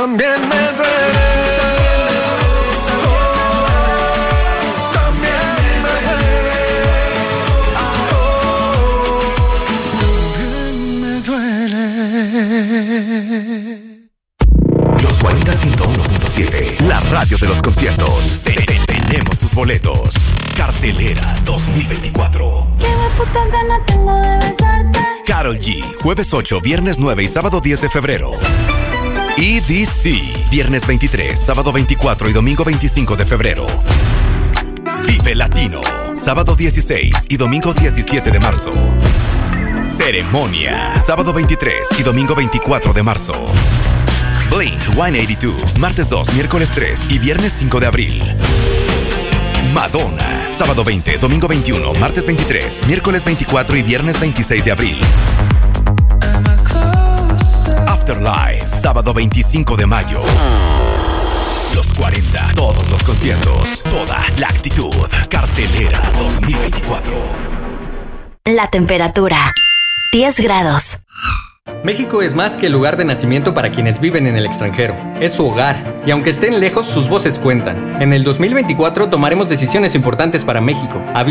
también me duele. Los 40 101.7, la radio de los conciertos. Tenemos tus boletos. Cartelera 2024. Qué putas ganas tengo de besarte. Karol G, jueves 8, viernes 9 y sábado 10 de febrero. EDC, viernes 23, sábado 24 y domingo 25 de febrero. Vive Latino, sábado 16 y domingo 17 de marzo. Ceremonia, sábado 23 y domingo 24 de marzo. Blink 182, martes 2, miércoles 3 y viernes 5 de abril. Madonna, sábado 20, domingo 21, martes 23, miércoles 24 y viernes 26 de abril. Afterlife, sábado 25 de mayo. Los 40, todos los conciertos, toda la actitud. Cartelera 2024. La temperatura, 10 grados. México es más que el lugar de nacimiento para quienes viven en el extranjero. Es su hogar, y aunque estén lejos, sus voces cuentan. En el 2024 tomaremos decisiones importantes para México.